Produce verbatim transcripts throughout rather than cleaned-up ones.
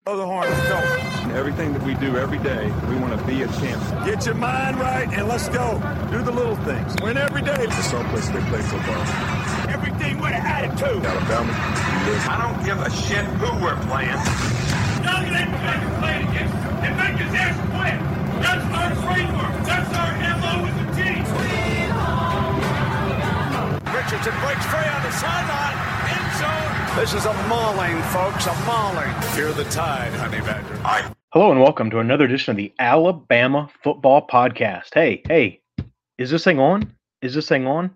Blow the horn, let's go. Everything that we do every day, we want to be a champion. Get your mind right and let's go. Do the little things. Win every day. It's a someplace they play football. Everything with an attitude. Alabama, I don't give a shit who we're playing. None of them guys are playing against and make his ass quit. That's our framework. That's our M O as a team. Richardson breaks free on the sideline. End zone. This is a mauling, folks, a mauling. Fear the tide, honey badger. I Hello and welcome to another edition of the Alabama Football Podcast. Hey, hey, is this thing on? Is this thing on?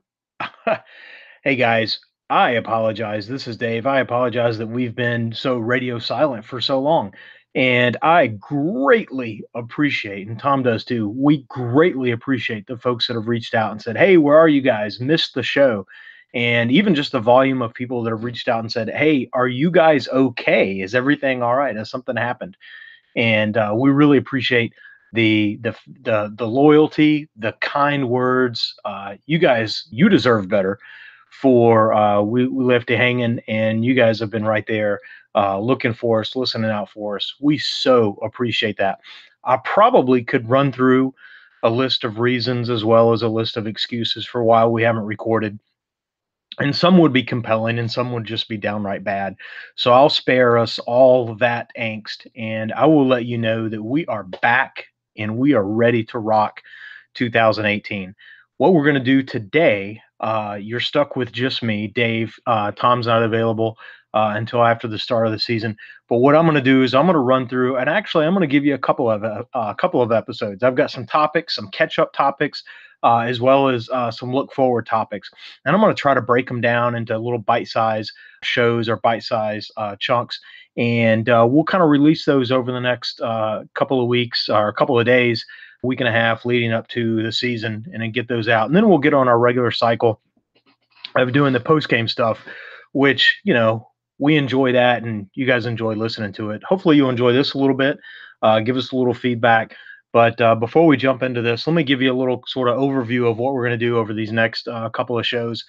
Hey guys, I apologize. This is Dave. I apologize that we've been so radio silent for so long. And I greatly appreciate, and Tom does too, we greatly appreciate the folks that have reached out and said, hey, where are you guys? Missed the show. And even just the volume of people that have reached out and said, hey, are you guys okay? Is everything all right? Has something happened? And uh, we really appreciate the, the the the loyalty, the kind words. Uh, you guys, you deserve better. For uh, we, we left you hanging, and you guys have been right there uh, looking for us, listening out for us. We so appreciate that. I probably could run through a list of reasons as well as a list of excuses for why we haven't recorded. And some would be compelling and some would just be downright bad. So I'll spare us all that angst, and I will let you know that we are back and we are ready to rock two thousand eighteen. What we're going to do today, uh, you're stuck with just me, Dave. Uh, Tom's not available uh, until after the start of the season. But what I'm going to do is I'm going to run through, and actually I'm going to give you a couple of uh, a couple of episodes. I've got some topics, some catch-up topics, uh, as well as uh, some look-forward topics. And I'm going to try to break them down into little bite-size shows or bite-size uh, chunks. And uh, we'll kind of release those over the next uh, couple of weeks or a couple of days, week and a half leading up to the season, and then get those out. And then we'll get on our regular cycle of doing the post-game stuff, which, you know, we enjoy that and you guys enjoy listening to it. Hopefully you enjoy this a little bit. Uh, give us a little feedback. But uh, before we jump into this, let me give you a little sort of overview of what we're going to do over these next uh, couple of shows.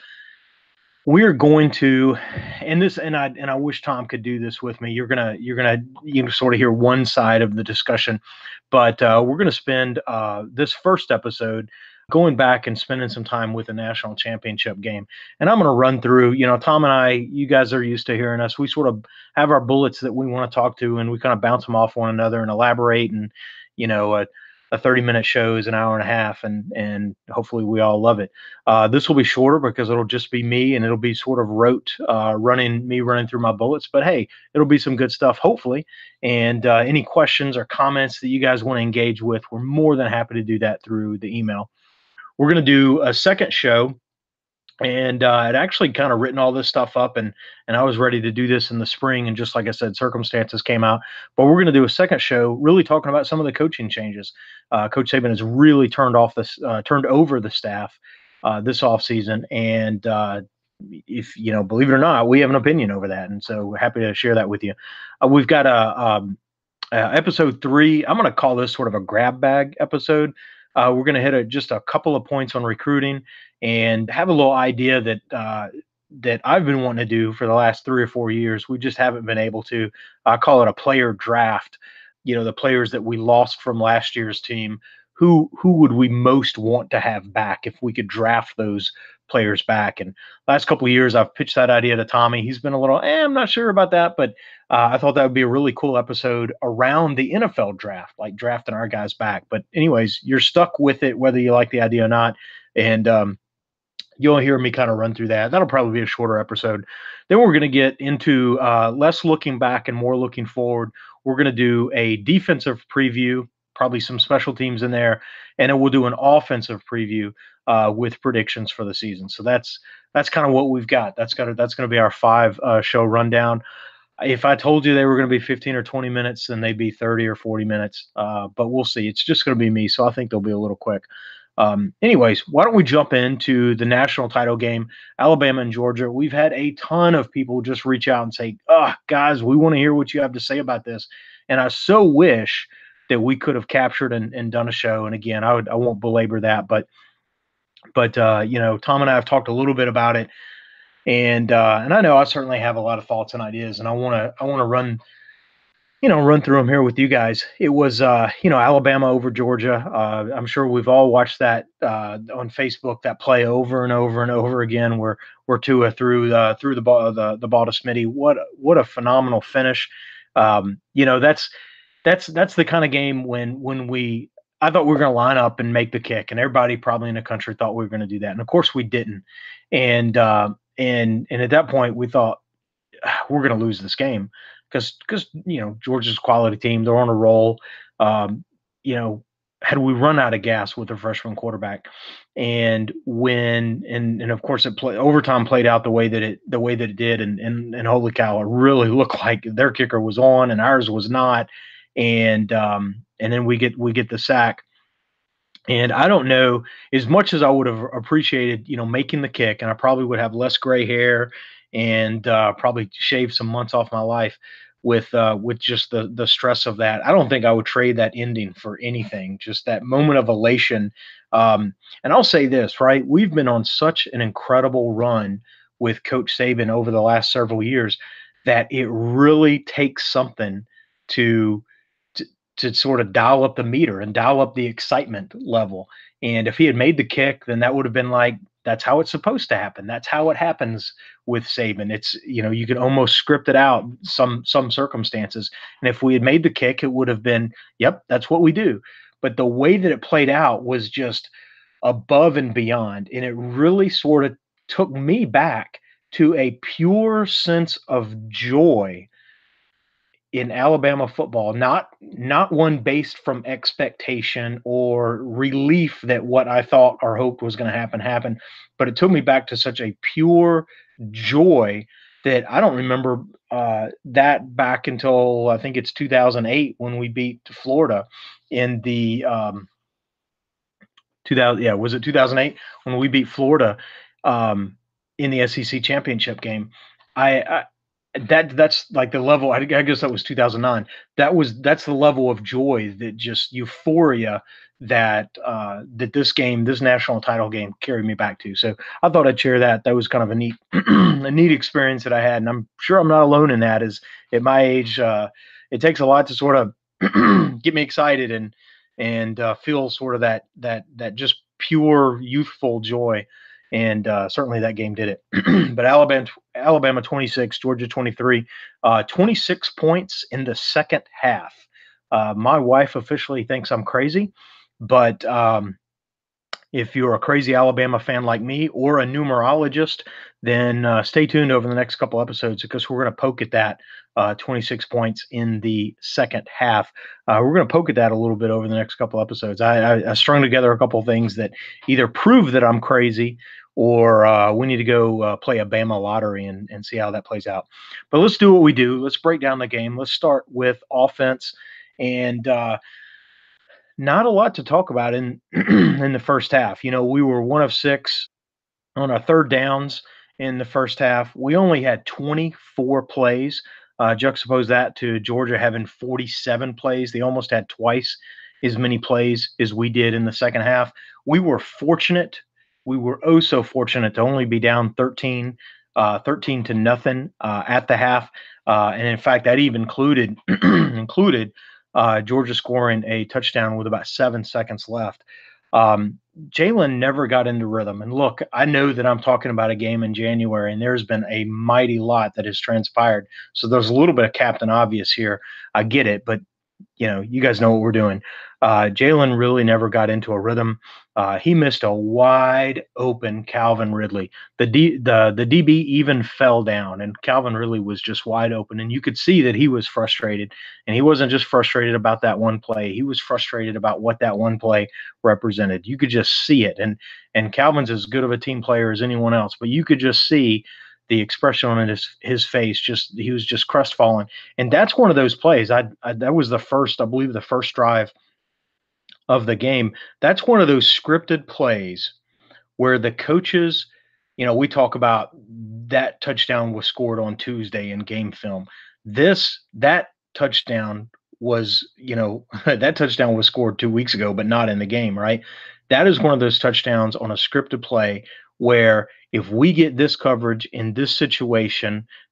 We're going to, and this, and I, and I wish Tom could do this with me. You're gonna, you're gonna, you know, sort of hear one side of the discussion, but uh, we're gonna spend uh, this first episode going back and spending some time with the national championship game. And I'm gonna run through. You know, Tom and I, you guys are used to hearing us. We sort of have our bullets that we want to talk to, and we kind of bounce them off one another and elaborate. And you know, uh, a thirty minute show is an hour and a half, and and hopefully we all love it. Uh, this will be shorter because it'll just be me, and it'll be sort of rote, uh, running me running through my bullets. But hey, it'll be some good stuff, hopefully. And uh, any questions or comments that you guys want to engage with, we're more than happy to do that through the email. We're going to do a second show. And uh, I'd actually kind of written all this stuff up, and and I was ready to do this in the spring. And just like I said, circumstances came out. But we're going to do a second show, really talking about some of the coaching changes. Uh, Coach Saban has really turned off this, uh, turned over the staff uh, this offseason. And uh, if you know, believe it or not, we have an opinion over that, and so we're happy to share that with you. Uh, we've got a um, uh, episode three. I'm going to call this sort of a grab bag episode. Uh, we're going to hit a, just a couple of points on recruiting and have a little idea that uh, that I've been wanting to do for the last three or four years. We just haven't been able to. I call it a player draft. You know, the players that we lost from last year's team, who who would we most want to have back if we could draft those players back? And last couple of years, I've pitched that idea to Tommy. He's been a little, eh, I'm not sure about that, but uh, I thought that would be a really cool episode around the N F L draft, like drafting our guys back. But anyways, you're stuck with it, whether you like the idea or not. And um, you'll hear me kind of run through that. That'll probably be a shorter episode. Then we're going to get into uh, less looking back and more looking forward. We're going to do a defensive preview, probably some special teams in there, and then we'll do an offensive preview uh, with predictions for the season. So that's that's kind of what we've got. That's got that's going to be our five uh, show rundown. If I told you they were going to be fifteen or twenty minutes, then they'd be thirty or forty minutes. Uh, but we'll see. It's just going to be me, so I think they'll be a little quick. Um, anyways, why don't we jump into the national title game, Alabama and Georgia? We've had a ton of people just reach out and say, oh, guys, we want to hear what you have to say about this. And I so wish that we could have captured and, and done a show. And again, I would, I won't belabor that, but, but, uh, you know, Tom and I have talked a little bit about it, and, uh, and I know I certainly have a lot of thoughts and ideas, and I want to, I want to run, you know, run through them here with you guys. It was, uh, you know, Alabama over Georgia. Uh, I'm sure we've all watched that uh, on Facebook, that play over and over and over again, where where Tua threw the threw the ball the the ball to Smitty. What what a phenomenal finish! Um, you know, that's that's that's the kind of game when when we. I thought we were going to line up and make the kick, and everybody probably in the country thought we were going to do that, and of course we didn't. And uh, and and at that point, we thought we're going to lose this game because because you know Georgia's a quality team, they're on a roll. Um, you know, had we run out of gas with a freshman quarterback, and when and and of course it play, overtime played out the way that it the way that it did, and and and holy cow, it really looked like their kicker was on and ours was not, and um, and then we get we get the sack. And I don't know, as much as I would have appreciated, you know, making the kick, and I probably would have less gray hair and uh, probably shave some months off my life with uh, with just the the stress of that. I don't think I would trade that ending for anything. Just that moment of elation. Um, and I'll say this, right? We've been on such an incredible run with Coach Saban over the last several years that it really takes something to to sort of dial up the meter and dial up the excitement level. And if he had made the kick, then that would have been like, that's how it's supposed to happen. That's how it happens with Saban. It's, you know, you can almost script it out some, some circumstances. And if we had made the kick, it would have been, yep, that's what we do. But the way that it played out was just above and beyond. And it really sort of took me back to a pure sense of joy in Alabama football, not not one based from expectation or relief that what I thought or hoped was going to happen happened, but it took me back to such a pure joy that I don't remember uh, that back until I think it's two thousand eight when we beat Florida in the um, two thousand. Yeah, was it two thousand eight when we beat Florida um, in the S E C championship game? I, I That that's like the level. I guess that was two thousand nine. That was that's the level of joy, that just euphoria that uh, that this game, this national title game, carried me back to. So I thought I'd share that. That was kind of a neat a neat experience that I had, and I'm sure I'm not alone in that. Is at my age, uh, it takes a lot to sort of get me excited and and uh, feel sort of that that that just pure youthful joy. And uh, certainly that game did it. But Alabama, Alabama twenty-six, Georgia twenty-three, uh, twenty-six points in the second half. Uh, my wife officially thinks I'm crazy, but um, if you're a crazy Alabama fan like me or a numerologist, then uh, stay tuned over the next couple episodes, because we're going to poke at that uh, twenty-six points in the second half. Uh, we're going to poke at that a little bit over the next couple episodes. I, I, I strung together a couple of things that either prove that I'm crazy, or uh, we need to go uh, play a Bama lottery and, and see how that plays out. But let's do what we do. Let's break down the game. Let's start with offense. And uh, not a lot to talk about in in the first half. You know, we were one of six on our third downs in the first half. We only had twenty-four plays. Uh, juxtapose that to Georgia having forty-seven plays. They almost had twice as many plays as we did in the second half. We were fortunate. We were oh so fortunate to only be down thirteen, uh, thirteen to nothing uh, at the half, uh, and in fact, that even included included uh, Georgia scoring a touchdown with about seven seconds left. Um, Jalen never got into rhythm, and look, I know that I'm talking about a game in January, and there's been a mighty lot that has transpired, so there's a little bit of Captain Obvious here. I get it, but you know, you guys know what we're doing. Uh, Jalen really never got into a rhythm. Uh, he missed a wide open Calvin Ridley. The D, the the D B even fell down, and Calvin Ridley was just wide open. And you could see that he was frustrated. And he wasn't just frustrated about that one play. He was frustrated about what that one play represented. You could just see it. And and Calvin's as good of a team player as anyone else, but you could just see the expression on his his face. Just he was just crestfallen. And that's one of those plays. I, I that was the first, I believe, the first drive of the game. That's one of those scripted plays where the coaches, you know, we talk about that touchdown was scored on Tuesday in game film. This, that touchdown was, you know, that touchdown was scored two weeks ago, but not in the game, right? That is one of those touchdowns on a scripted play where if we get this coverage in this situation,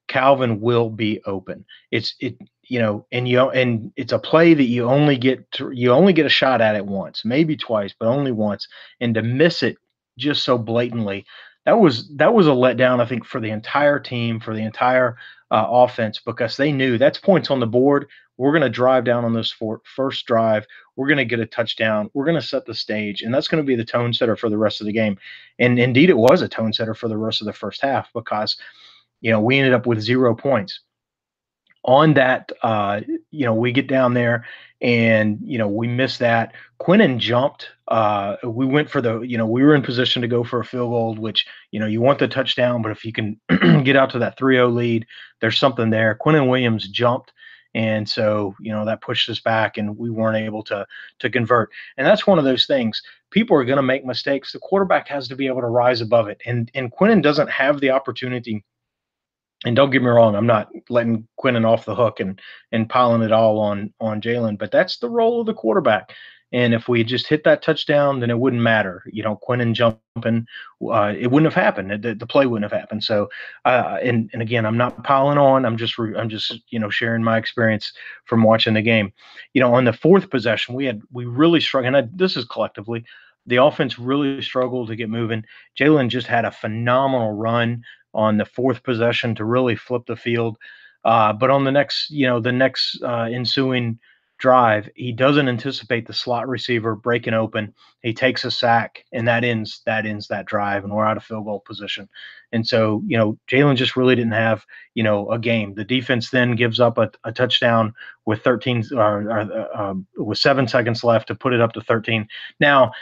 Calvin will be open. It's it you know, and you and it's a play that you only get to, you only get a shot at it once, maybe twice, but only once. And to miss it just so blatantly, that was that was a letdown, I think, for the entire team, for the entire uh, offense, because they knew that's points on the board. We're going to drive down on this for, first drive. We're going to get a touchdown. We're going to set the stage, and that's going to be the tone setter for the rest of the game. And indeed, it was a tone setter for the rest of the first half, because you know we ended up with zero points. On that, uh, you know, we get down there and, you know, we missed that. Quinnen jumped. Uh, we went for the, you know, we were in position to go for a field goal, which, you know, you want the touchdown, but if you can get out to that three oh lead, there's something there. Quinnen Williams jumped. And so, you know, that pushed us back and we weren't able to to convert. And that's one of those things. People are going to make mistakes. The quarterback has to be able to rise above it. And, and Quinnen doesn't have the opportunity. And don't get me wrong, I'm not letting Quinnen off the hook and and piling it all on on Jalen, but that's the role of the quarterback. And if we just hit that touchdown, then it wouldn't matter. You know, Quinnen jumping, uh, it wouldn't have happened. The, the play wouldn't have happened. So, uh, and and again, I'm not piling on. I'm just re, I'm just you know sharing my experience from watching the game. You know, on the fourth possession, we had we really struggled. And I, this is collectively, the offense really struggled to get moving. Jalen just had a phenomenal run on the fourth possession to really flip the field. Uh, but on the next, you know, the next uh, ensuing drive, he doesn't anticipate the slot receiver breaking open. He takes a sack, and that ends that ends that drive, and we're out of field goal position. And so, you know, Jalen just really didn't have, you know, a game. The defense then gives up a, a touchdown with thirteen or, or uh, with seven seconds left to put it up to thirteen. Now,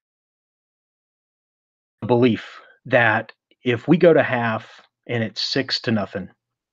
belief that if we go to half and it's six to nothing,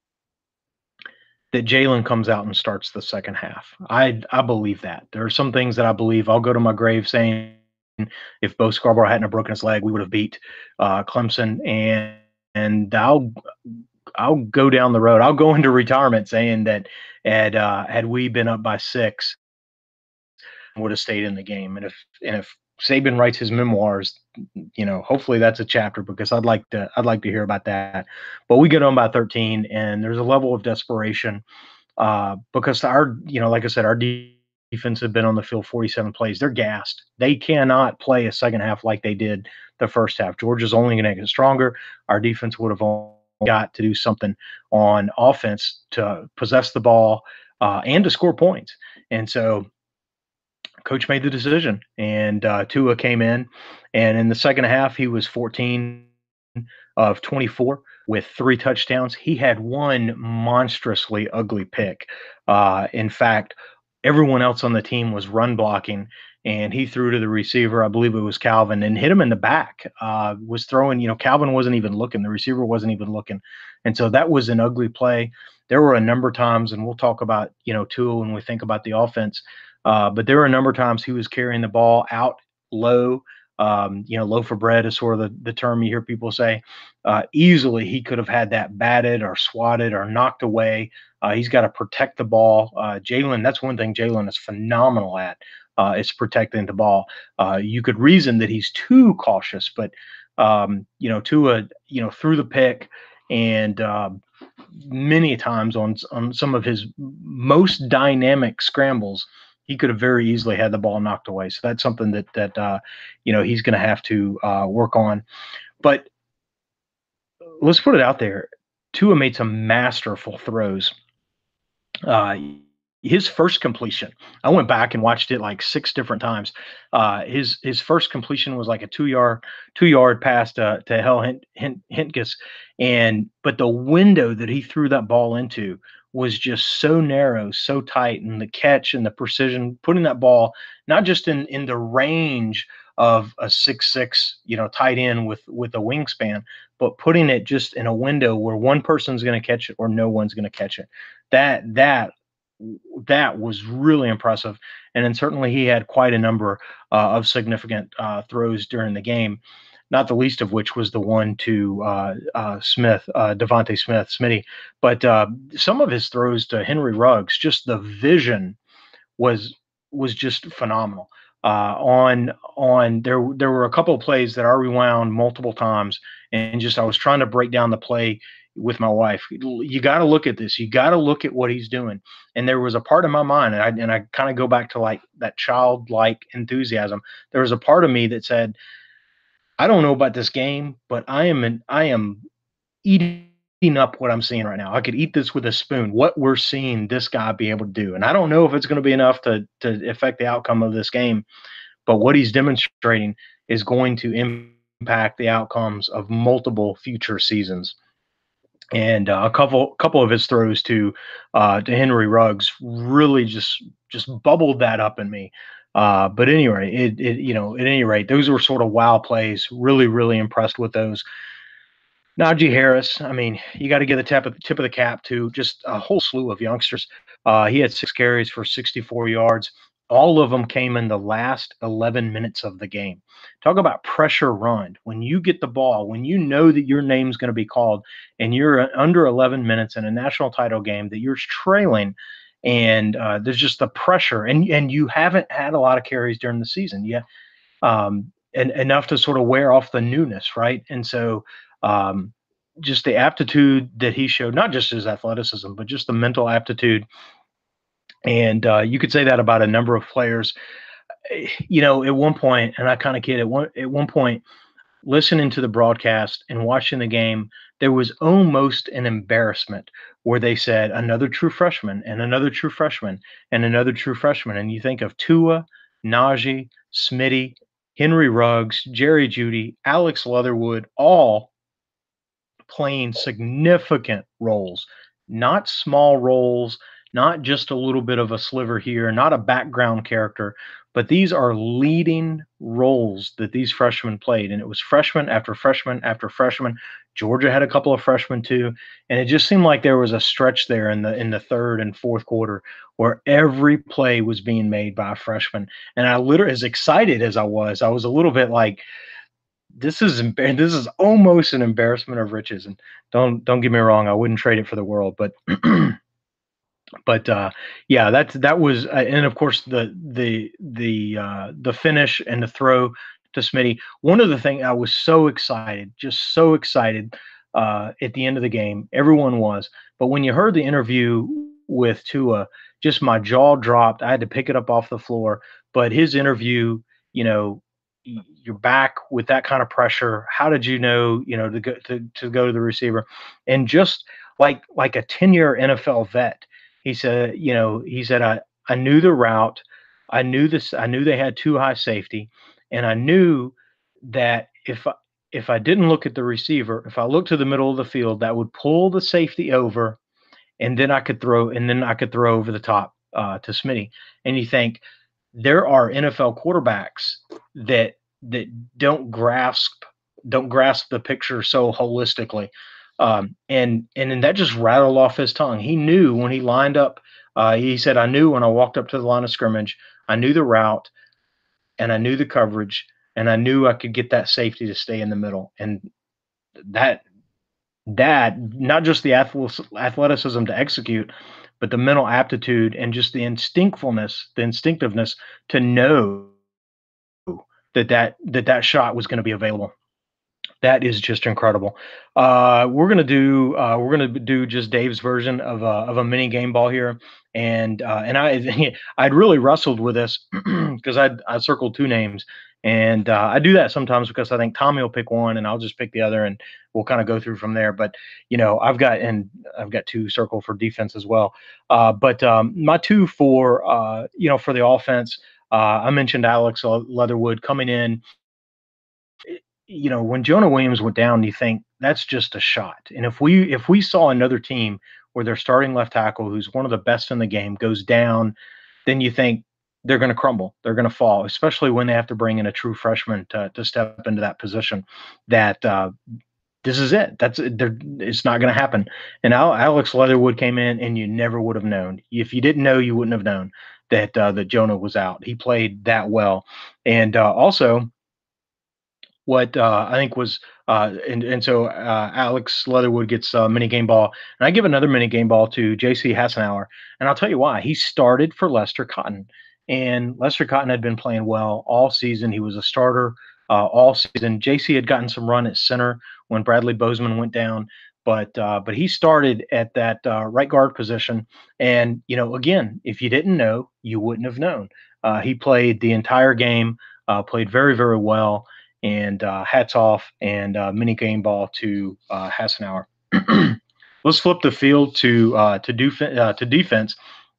that Jalen comes out and starts the second half. I I believe that. There are some things that I believe. I'll go to my grave saying if Bo Scarborough hadn't have broken his leg, we would have beat uh, Clemson. And and I'll I'll go down the road. I'll go into retirement saying that had uh, had we been up by six, would have stayed in the game. And if and if Saban writes his memoirs, you know, hopefully that's a chapter, because I'd like to I'd like to hear about that. But we get on by thirteen, and there's a level of desperation uh, because our, you know, like I said, our defense have been on the field forty-seven plays. They're gassed. They cannot play a second half like they did the first half. Georgia's only going to get stronger. Our defense would have got to do something on offense to possess the ball uh, and to score points. And so Coach made the decision, and uh, Tua came in, and in the second half, he was fourteen of twenty-four with three touchdowns. He had one monstrously ugly pick. Uh, in fact, everyone else on the team was run blocking, and he threw to the receiver, I believe it was Calvin, and hit him in the back. Uh, was throwing, you know, Calvin wasn't even looking. The receiver wasn't even looking. And so that was an ugly play. There were a number of times, and we'll talk about, you know, Tua when we think about the offense, Uh, but there were a number of times he was carrying the ball out low. Um, you know, loaf of bread is sort of the, the term you hear people say. Uh, easily, he could have had that batted or swatted or knocked away. Uh, he's got to protect the ball. Uh, Jalen, that's one thing Jalen is phenomenal at, uh, is protecting the ball. Uh, you could reason that he's too cautious, but, um, you know, Tua, you know, threw the pick, and uh, many times on, on some of his most dynamic scrambles, he could have very easily had the ball knocked away. So that's something that, that uh, you know, he's going to have to uh, work on. But let's put it out there. Tua made some masterful throws. Uh, his first completion, I went back and watched it like six different times. Uh, his his first completion was like a two-yard two-yard pass to, to Hell Hint, Hint, Hintges. And but the window that he threw that ball into was just so narrow, so tight, and the catch and the precision, putting that ball not just in, in the range of a six six, you know, tight end with, with a wingspan, but putting it just in a window where one person's going to catch it or no one's going to catch it. That, that, that was really impressive. And then certainly he had quite a number uh, of significant uh, throws during the game, not the least of which was the one to uh, uh, Smith, uh, Devontae Smith, Smitty. But uh, some of his throws to Henry Ruggs, just the vision was was just phenomenal. Uh, on on there there were a couple of plays that I rewound multiple times, and just I was trying to break down the play, with my wife, you got to look at this. You got to look at what he's doing. And there was a part of my mind, and I and I kind of go back to like that childlike enthusiasm. There was a part of me that said, I don't know about this game, but I am in, I am eating up what I'm seeing right now. I could eat this with a spoon. What we're seeing this guy be able to do, and I don't know if it's going to be enough to to affect the outcome of this game, but what he's demonstrating is going to impact the outcomes of multiple future seasons. And uh, a couple couple of his throws to uh, to Henry Ruggs really just just bubbled that up in me. Uh, but anyway, it, it you know at any rate, those were sort of wow plays. Really, really impressed with those. Najee Harris, I mean, you got to give the tip of the tip of the cap to just a whole slew of youngsters. Uh, he had six carries for sixty-four yards. All of them came in the last eleven minutes of the game. Talk about pressure run. When you get the ball, when you know that your name's going to be called and you're under eleven minutes in a national title game that you're trailing, and uh, there's just the pressure, and, and you haven't had a lot of carries during the season yet, um, and enough to sort of wear off the newness, right? And so um, just the aptitude that he showed, not just his athleticism, but just the mental aptitude. And uh, you could say that about a number of players. You know, at one point, and I kind of kid, at one, at one point, listening to the broadcast and watching the game, there was almost an embarrassment where they said another true freshman and another true freshman and another true freshman. And you think of Tua, Najee, Smitty, Henry Ruggs, Jerry Jeudy, Alex Leatherwood, all playing significant roles, not small roles, not just a little bit of a sliver here, not a background character, but these are leading roles that these freshmen played. And it was freshman after freshman after freshman. Georgia had a couple of freshmen too. And it just seemed like there was a stretch there in the in the third and fourth quarter where every play was being made by a freshman. And I literally, as excited as I was, I was a little bit like, this is this is almost an embarrassment of riches. And don't don't get me wrong, I wouldn't trade it for the world, but But uh, yeah, that's that was, uh, and of course the the the uh, the finish and the throw to Smitty. One of the things I was so excited, just so excited uh, at the end of the game. Everyone was, but when you heard the interview with Tua, just my jaw dropped. I had to pick it up off the floor. But his interview, you know, you're back with that kind of pressure. How did you know, you know, to go to, to go to the receiver, and just like like a ten-year N F L vet. He said, you know, he said, I, I knew the route. I knew this. I knew they had too high safety. And I knew that if I, if I didn't look at the receiver, if I looked to the middle of the field, that would pull the safety over, and then I could throw, and then I could throw over the top uh, to Smitty. And you think there are N F L quarterbacks that that don't grasp don't grasp the picture so holistically. Um, and, and then that just rattled off his tongue. He knew when he lined up, uh, he said, I knew when I walked up to the line of scrimmage, I knew the route and I knew the coverage and I knew I could get that safety to stay in the middle. And that, that not just the athleticism to execute, but the mental aptitude and just the instinctfulness, the instinctiveness to know that that, that, that shot was going to be available. That is just incredible. Uh, we're gonna do uh, we're gonna do just Dave's version of a of a mini game ball here, and uh, and I I'd really wrestled with this because I I circled two names, and uh, I do that sometimes because I think Tommy will pick one and I'll just pick the other, and we'll kind of go through from there. But you know I've got and I've got two circled for defense as well. Uh, but um, my two for uh, you know for the offense, uh, I mentioned Alex Leatherwood coming in. You know, when Jonah Williams went down, you think that's just a shot. And if we if we saw another team where their starting left tackle, who's one of the best in the game, goes down, then you think they're going to crumble. They're going to fall, especially when they have to bring in a true freshman to to step into that position. That uh, this is it. That's it's not going to happen. And Alex Leatherwood came in, and you never would have known. If you didn't know, you wouldn't have known that uh, that Jonah was out. He played that well, and uh, also. What uh, I think was, uh, and, and so uh, Alex Leatherwood gets a mini game ball, and I give another mini game ball to J C Hassenauer, and I'll tell you why. He started for Lester Cotton, and Lester Cotton had been playing well all season. He was a starter uh, all season. J C had gotten some run at center when Bradley Bozeman went down, but uh, but he started at that uh, right guard position. And you know, again, if you didn't know, you wouldn't have known. Uh, he played the entire game, uh, played very very well, and uh, hats off and uh, mini game ball to uh, Hassenauer. Let's flip the field to uh, to def- uh, to defense.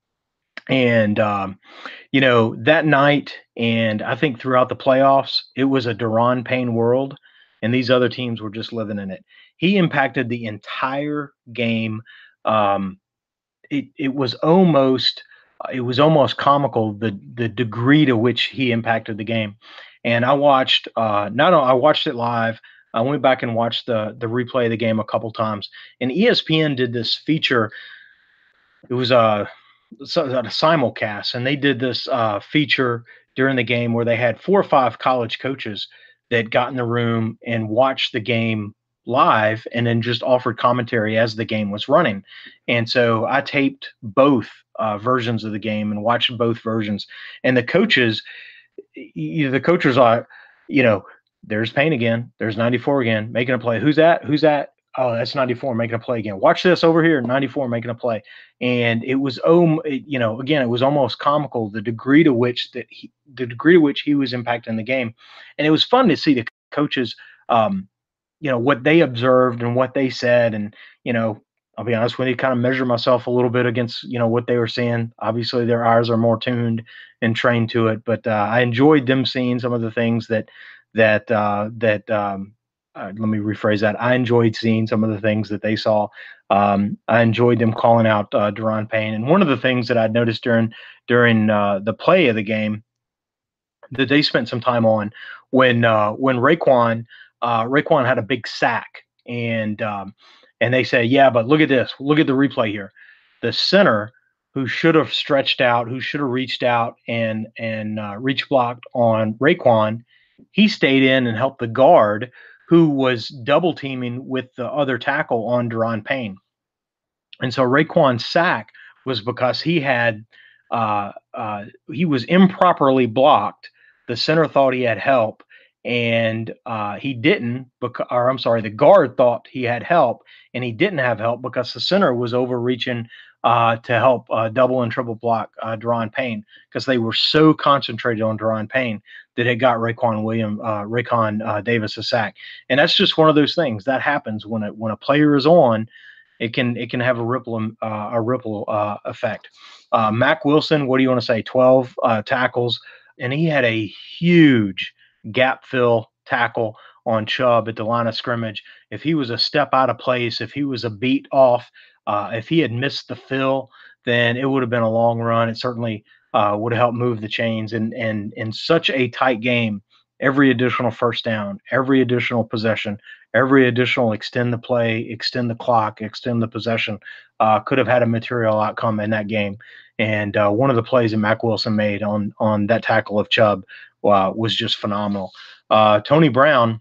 And, um, you know, that night, and I think throughout the playoffs, it was a Daron Payne world, and these other teams were just living in it. He impacted the entire game. Um, it, it was almost it was almost comical, the the degree to which he impacted the game. And I watched uh, not only I watched it live. I went back and watched the the replay of the game a couple times. And E S P N did this feature. It was a So, a simulcast, and they did this uh, feature during the game where they had four or five college coaches that got in the room and watched the game live and then just offered commentary as the game was running. And so I taped both uh, versions of the game and watched both versions. And the coaches, you, the coaches are, you know, there's Payne again, there's ninety-four again, making a play. Who's that? Who's that? Oh, that's ninety-four making a play again. Watch this over here, ninety-four making a play. And it was, oh, you know, again, it was almost comical, the degree to which that he, the degree to which he was impacting the game. And it was fun to see the coaches, um, you know, what they observed and what they said. And, you know, I'll be honest with you, kind of measure myself a little bit against, you know, what they were saying. Obviously, their eyes are more tuned and trained to it. But uh, I enjoyed them seeing some of the things that, that, uh, that, um, Uh, let me rephrase that. I enjoyed seeing some of the things that they saw. Um, I enjoyed them calling out uh, Daron Payne. And one of the things that I'd noticed during during uh, the play of the game that they spent some time on when uh, when Raekwon uh, Raekwon had a big sack, and um, and they say, yeah, but look at this. Look at the replay here. The center who should have stretched out, who should have reached out and and uh, reach blocked on Raekwon, he stayed in and helped the guard who was double teaming with the other tackle on Daron Payne. And so Raekwon's sack was because he had, uh, uh, he was improperly blocked. The center thought he had help, and uh, he didn't, because, or I'm sorry, the guard thought he had help, and he didn't have help because the center was overreaching uh, to help uh, double and triple block uh, Daron Payne, because they were so concentrated on Daron Payne that it got Raekwon William, uh, Raekwon uh, Davis a sack. And that's just one of those things that happens when a, when a player is on. It can it can have a ripple uh, a ripple uh, effect. Uh, Mack Wilson, what do you want to say? twelve uh, tackles, and he had a huge gap fill tackle on Chubb at the line of scrimmage. If he was a step out of place, if he was a beat off, uh, if he had missed the fill, then it would have been a long run. It certainly uh, would have helped move the chains. And and in such a tight game, every additional first down, every additional possession, every additional extend the play, extend the clock, extend the possession uh, could have had a material outcome in that game. And uh, one of the plays that Mack Wilson made on on that tackle of Chubb uh, was just phenomenal. Uh, Tony Brown,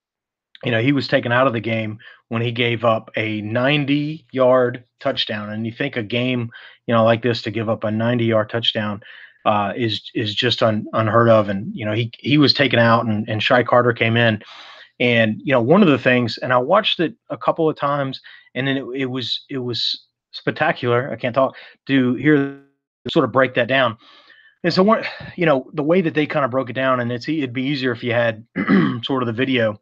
you know, he was taken out of the game when he gave up a ninety-yard touchdown. And you think a game, you know, like this to give up a ninety-yard touchdown uh, is is just un, unheard of. And, you know, he he was taken out, and, and Shy Carter came in. And, you know, one of the things, and I watched it a couple of times, and then it, it was it was spectacular. I can't talk to hear sort of break that down. And so, what, you know, the way that they kind of broke it down, and it's it'd be easier if you had sort of the video.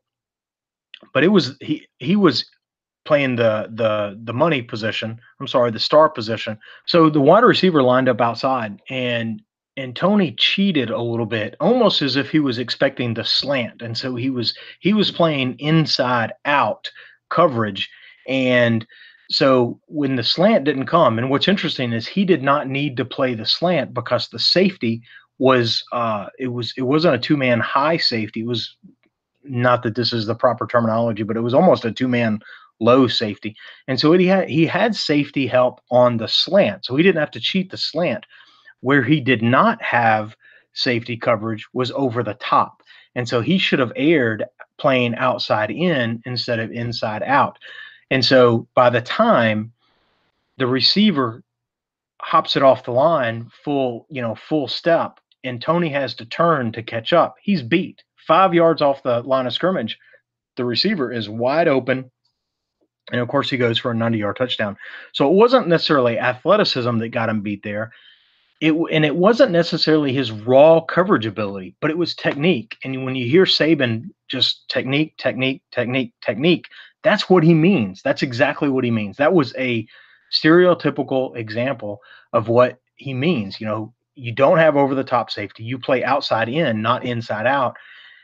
But it was he he was playing the the the money position. I'm sorry, the star position. So the wide receiver lined up outside, and and Tony cheated a little bit, almost as if he was expecting the slant. And so he was he was playing inside out coverage. And so when the slant didn't come, and what's interesting is he did not need to play the slant because the safety was uh it was it wasn't a two-man high safety. It was, not that this is the proper terminology, but it was almost a two-man low safety. And so he had he had safety help on the slant. So he didn't have to cheat the slant. Where he did not have safety coverage was over the top. And so he should have aired playing outside in instead of inside out. And so by the time the receiver hops it off the line full, you know, full step, and Tony has to turn to catch up, he's beat. Five yards off the line of scrimmage, the receiver is wide open. And of course, he goes for a ninety-yard touchdown. So it wasn't necessarily athleticism that got him beat there. It and it wasn't necessarily his raw coverage ability, but it was technique. And when you hear Saban just technique, technique, technique, technique, that's what he means. That's exactly what he means. That was a stereotypical example of what he means. You know, you don't have over the top safety. You play outside in, not inside out.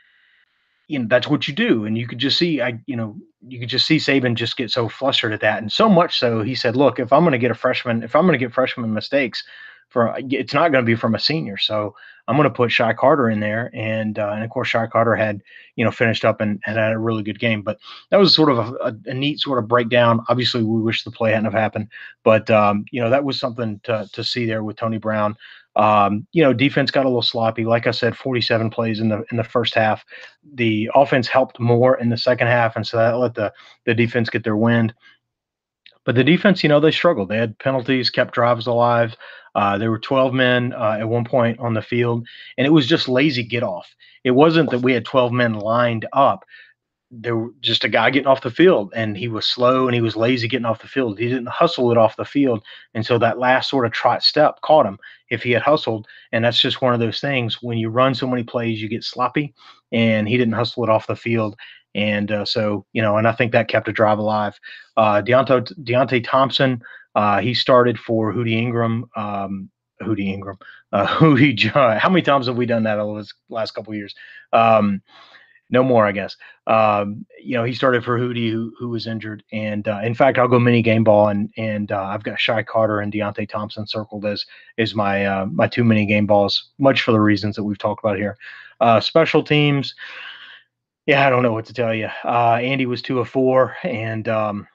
You know, that's what you do. And you could just see, I, you know, you could just see Saban just get so flustered at that. And so much so he said, look, if I'm going to get a freshman, if I'm going to get freshman mistakes, for it's not going to be from a senior. So I'm going to put Shy Carter in there. And, uh, and of course, Shy Carter had, you know, finished up and, and had a really good game. But that was sort of a, a, a neat sort of breakdown. Obviously, we wish the play hadn't have happened. But, um, you know, that was something to, to see there with Tony Brown. Um, you know, defense got a little sloppy. Like I said, forty-seven plays in the in the first half. The offense helped more in the second half, and so that let the the defense get their wind. But the defense, you know, they struggled. They had penalties, kept drives alive. Uh, there were twelve men uh, at one point on the field, and it was just lazy get off. It wasn't that we had twelve men lined up. There was just a guy getting off the field, and he was slow and he was lazy getting off the field. He didn't hustle it off the field. And so that last sort of trot step caught him if he had hustled. And that's just one of those things. When you run so many plays, you get sloppy, and he didn't hustle it off the field. And uh, so, you know, and I think that kept a drive alive. Uh, Deontay, Deontay Thompson, uh, he started for Hootie Ingram. Um, Hootie Ingram. Uh, Hootie John. How many times have we done that over the last couple of years? Um, No more, I guess. Um, you know, he started for Hootie, who who was injured, and uh, in fact, I'll go mini game ball, and and uh, I've got Shy Carter and Deontay Thompson circled as is my uh, my two mini game balls, much for the reasons that we've talked about here. Uh, special teams, yeah, I don't know what to tell you. Uh, Andy was two of four, and um,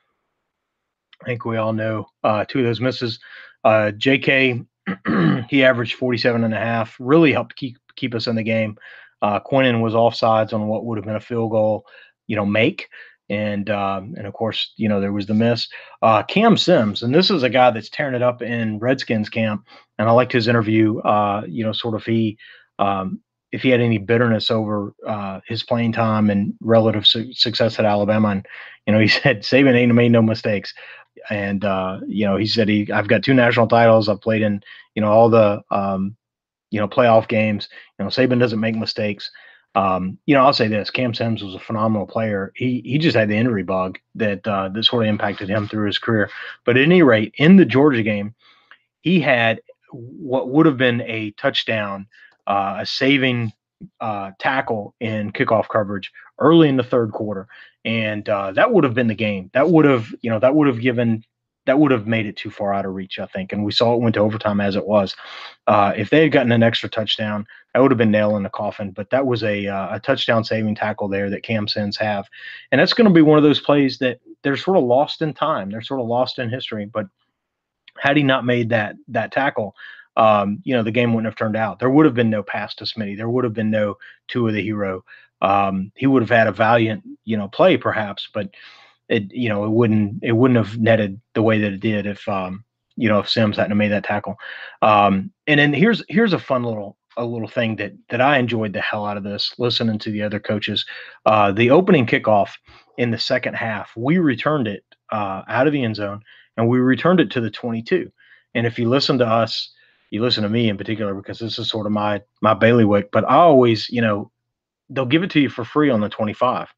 I think we all know uh, two of those misses. Uh, J K, he averaged forty-seven and a half, really helped keep keep us in the game. Uh, Quinnen was offsides on what would have been a field goal, you know, make. And, um, and of course, you know, there was the miss. Uh, Cam Sims, and this is a guy that's tearing it up in Redskins camp. And I liked his interview, uh, you know, sort of he, um, if he had any bitterness over uh, his playing time and relative su- success at Alabama. And, you know, he said, Saban ain't made no mistakes. And, uh, you know, he said, he, I've got two national titles. I've played in, you know, all the, um, you know, playoff games. You know, Saban doesn't make mistakes. Um, you know, I'll say this: Cam Sims was a phenomenal player. He he just had the injury bug that uh, that sort of impacted him through his career. But at any rate, in the Georgia game, he had what would have been a touchdown, uh, a saving uh, tackle in kickoff coverage early in the third quarter, and uh, that would have been the game. That would have, you know, that would have given. That would have made it too far out of reach, I think. And we saw it went to overtime as it was. Uh, if they had gotten an extra touchdown, that would have been nail in the coffin. But that was a uh, a touchdown saving tackle there that Cam Sims have. And that's going to be one of those plays that they're sort of lost in time. They're sort of lost in history. But had he not made that that tackle, um, you know, the game wouldn't have turned out. There would have been no pass to Smitty. There would have been no Tua the hero. Um, he would have had a valiant, you know, play perhaps, but It you know it wouldn't it wouldn't have netted the way that it did if um you know if Sims hadn't have made that tackle. Um, and then here's here's a fun little a little thing that that I enjoyed the hell out of this listening to the other coaches. Uh, the opening kickoff in the second half, we returned it uh, out of the end zone, and we returned it to the twenty-two. And if you listen to us, you listen to me in particular because this is sort of my my bailiwick. But I always you know they'll give it to you for free on the twenty-five.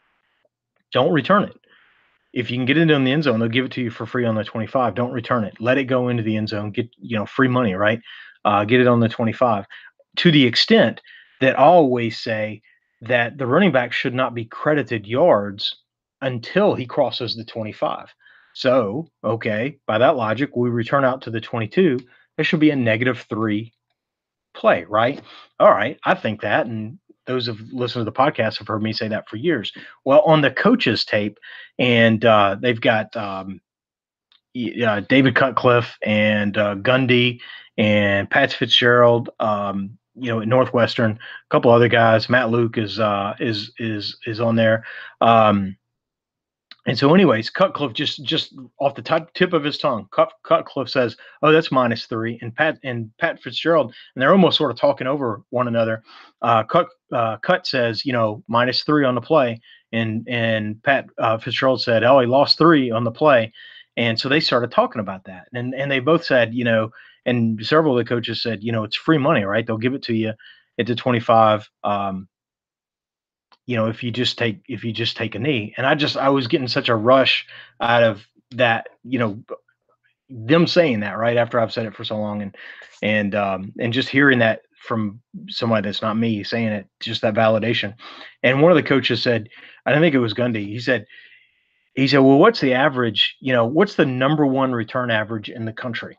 Don't return it. If you can get it in the end zone, they'll give it to you for free on the twenty-five. Don't return it. Let it go into the end zone. Get, you know, free money, right? Uh, get it on the twenty-five. To the extent that I always say that the running back should not be credited yards until he crosses the twenty-five. So, okay, by that logic, we return out to the twenty-two. There should be a negative three play, right? All right, I think that, and those who've listened to the podcast have heard me say that for years. Well, on the coaches tape, and uh, they've got um, uh, David Cutcliffe and uh, Gundy and Pat Fitzgerald, um, you know, at Northwestern, a couple other guys. Matt Luke is uh, is is is on there. Um, and so, anyways, Cutcliffe just just off the top, tip of his tongue, Cut, Cutcliffe says, "Oh, that's minus three." And Pat and Pat Fitzgerald, and they're almost sort of talking over one another. Uh, Cut uh, Cut says, "You know, minus three on the play," And and Pat uh, Fitzgerald said, oh, he lost three on the play. And so they started talking about that. And and they both said, you know, and several of the coaches said, you know, it's free money, right? They'll give it to you at the twenty-five. Um, you know, if you just take if you just take a knee. And I just I was getting such a rush out of that, you know, them saying that right after I've said it for so long, and and um, and just hearing that from somebody that's not me saying it, just that validation. And one of the coaches said, I think it was Gundy. He said, he said, well, what's the average? You know, what's the number one return average in the country?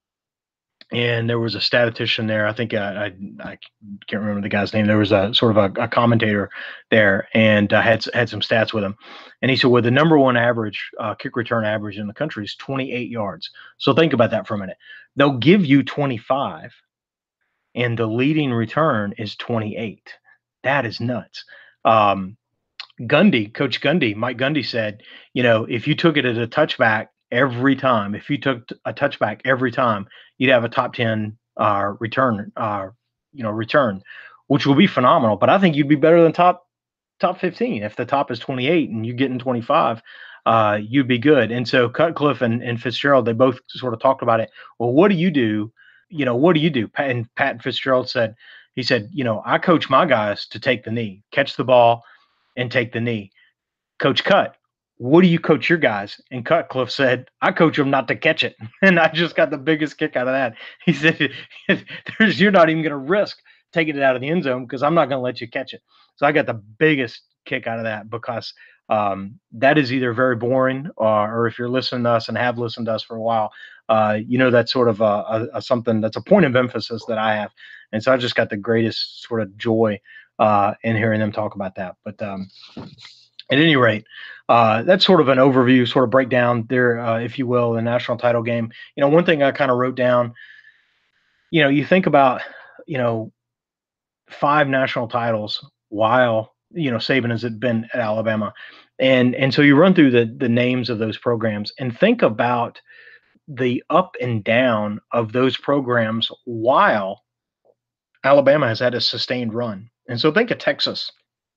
And there was a statistician there. I think I, I, I can't remember the guy's name. There was a sort of a, a commentator there, and I uh, had had some stats with him. And he said, well, the number one average uh, kick return average in the country is twenty-eight yards. So think about that for a minute. They'll give you twenty-five, and the leading return is twenty-eight. That is nuts. Um, Gundy, Coach Gundy, Mike Gundy said, you know, if you took it as a touchback every time, if you took a touchback every time, you'd have a top ten uh, return, uh, you know, return, which will be phenomenal. But I think you'd be better than top top fifteen. If the top is twenty-eight and you're getting twenty-five, uh, you'd be good. And so Cutcliffe and, and Fitzgerald, they both sort of talked about it. Well, what do you do? You know, what do you do? And Pat Fitzgerald said, he said, you know, I coach my guys to take the knee, catch the ball, and take the knee. Coach Cut, what do you coach your guys? And Cutcliffe said, I coach them not to catch it. And I just got the biggest kick out of that. He said, There's, you're not even going to risk taking it out of the end zone because I'm not going to let you catch it. So I got the biggest kick out of that because um, that is either very boring or, or if you're listening to us and have listened to us for a while, uh, you know, that's sort of a, a, a something that's a point of emphasis that I have. And so I just got the greatest sort of joy uh, in hearing them talk about that. But um, at any rate, uh, that's sort of an overview, sort of breakdown there, uh, if you will, the national title game. You know, one thing I kind of wrote down, you know, you think about, you know, five national titles while, you know, Saban has been at Alabama. And and so you run through the the names of those programs and think about the up and down of those programs while Alabama has had a sustained run. And so think of Texas.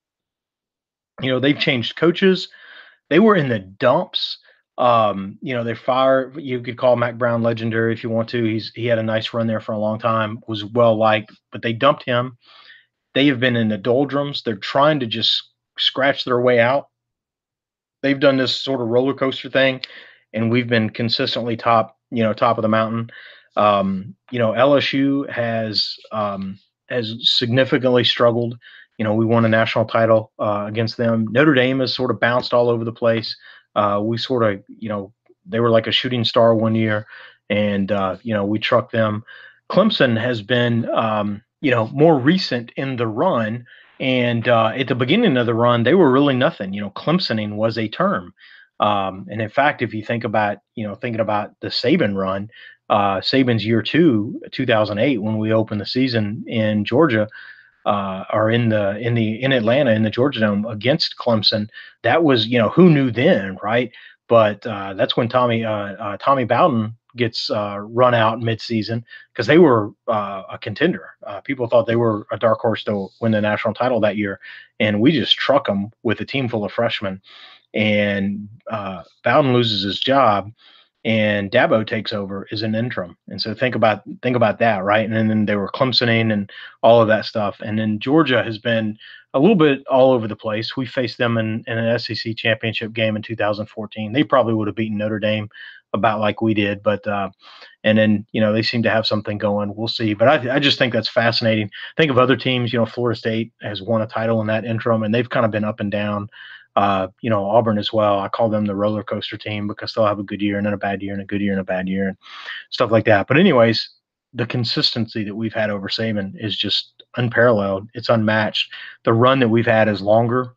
You know, they've changed coaches. They were in the dumps. Um, you know, they fired, you could call Mac Brown legendary if you want to. He's he had a nice run there for a long time, was well liked, but they dumped him. They have been in the doldrums. They're trying to just scratch their way out. They've done this sort of roller coaster thing, and we've been consistently top, you know, top of the mountain. Um, you know, L S U has um, has significantly struggled. You know, we won a national title uh, against them. Notre Dame has sort of bounced all over the place. Uh, we sort of, you know, they were like a shooting star one year, and, uh, you know, we trucked them. Clemson has been, um, you know, more recent in the run. And uh, at the beginning of the run, they were really nothing. You know, Clemsoning was a term. Um, and in fact, if you think about, you know, thinking about the Saban run, uh, Saban's year two, two thousand eight, when we opened the season in Georgia, uh, or in the in the in Atlanta in the Georgia Dome against Clemson, that was, you know, who knew then, right? But uh, that's when Tommy uh, uh, Tommy Bowden gets uh, run out midseason because they were uh, a contender. Uh, people thought they were a dark horse to win the national title that year, and we just truck them with a team full of freshmen. And uh, Bowden loses his job, and Dabo takes over as an interim. And so think about think about that, right? And then they were Clemsoning and all of that stuff. And then Georgia has been a little bit all over the place. We faced them in, in an S E C championship game in two thousand fourteen. They probably would have beaten Notre Dame about like we did, but uh, and then, you know, they seem to have something going. We'll see. But I, I just think that's fascinating. Think of other teams. You know, Florida State has won a title in that interim, and they've kind of been up and down. Uh, you know, Auburn as well. I call them the roller coaster team because they'll have a good year and then a bad year and a good year and a bad year and stuff like that. But anyways, the consistency that we've had over Saban is just unparalleled. It's unmatched. The run that we've had is longer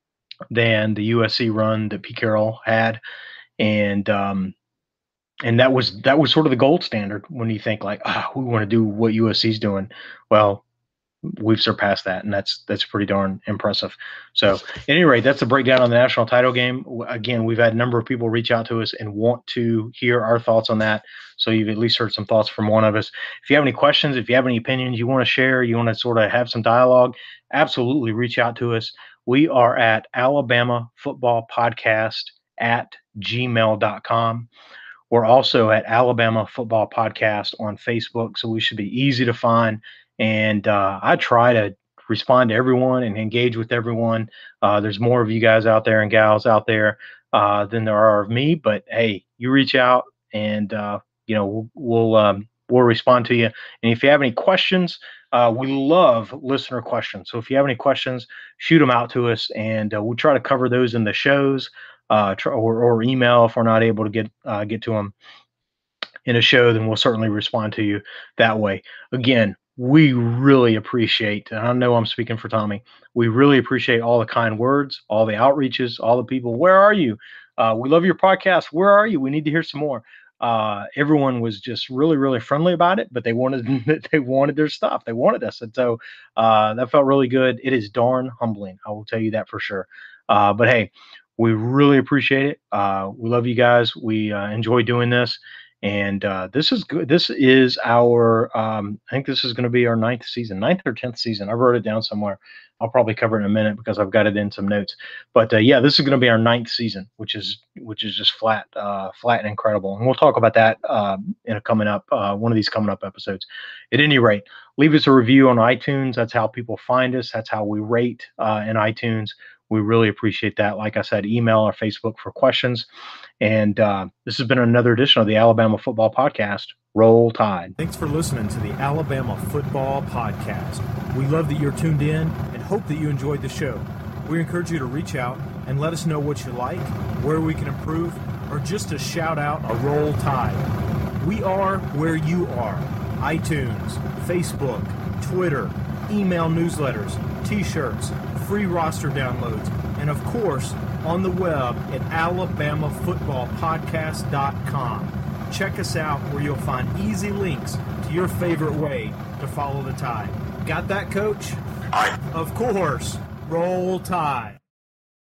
than the U S C run that Pete Carroll had. And, um, and that was, that was sort of the gold standard when you think like, ah, we want to do what U S C's doing. Well, we've surpassed that, and that's that's pretty darn impressive. So at any rate, that's a breakdown on the national title game. Again, we've had a number of people reach out to us and want to hear our thoughts on that. So you've at least heard some thoughts from one of us. If you have any questions, if you have any opinions you want to share, you want to sort of have some dialogue, absolutely reach out to us. we are at Alabama Football Podcast at gmail dot com. We're also at Alabama Football Podcast on Facebook, so we should be easy to find. And uh, I try to respond to everyone and engage with everyone. Uh, there's more of you guys out there and gals out there uh, than there are of me. But hey, you reach out, and uh, you know we'll we'll, um, we'll respond to you. And if you have any questions, uh, we love listener questions. So if you have any questions, shoot them out to us, and uh, we'll try to cover those in the shows. Uh, or, or email if we're not able to get uh, get to them in a show, then we'll certainly respond to you that way. Again, we really appreciate, and I know I'm speaking for Tommy, we really appreciate all the kind words, all the outreaches, all the people. Where are you? Uh, we love your podcast. Where are you? We need to hear some more. Uh, everyone was just really, really friendly about it, but they wanted they wanted their stuff. They wanted us, and so uh, that felt really good. It is darn humbling. I will tell you that for sure. Uh, but hey, we really appreciate it. Uh, we love you guys. We uh, enjoy doing this. And uh, this is good. This is our, um, I think this is going to be our ninth season, ninth or tenth season. I wrote it down somewhere. I'll probably cover it in a minute because I've got it in some notes. But uh, yeah, this is going to be our ninth season, which is which is just flat, uh, flat and incredible. And we'll talk about that uh, in a coming up, uh, one of these coming up episodes. At any rate, leave us a review on iTunes. That's how people find us. That's how we rate uh, in iTunes. We really appreciate that. Like I said, email or Facebook for questions. And uh, this has been another edition of the Alabama Football Podcast. Roll Tide. Thanks for listening to the Alabama Football Podcast. We love that you're tuned in and hope that you enjoyed the show. We encourage you to reach out and let us know what you like, where we can improve, or just to shout out a Roll Tide. We are where you are. iTunes, Facebook, Twitter, email newsletters, t-shirts, free roster downloads, and of course, on the web at alabama football podcast dot com. Check us out where you'll find easy links to your favorite way to follow the Tide. Got that, Coach? Aye. Of course. Roll Tide.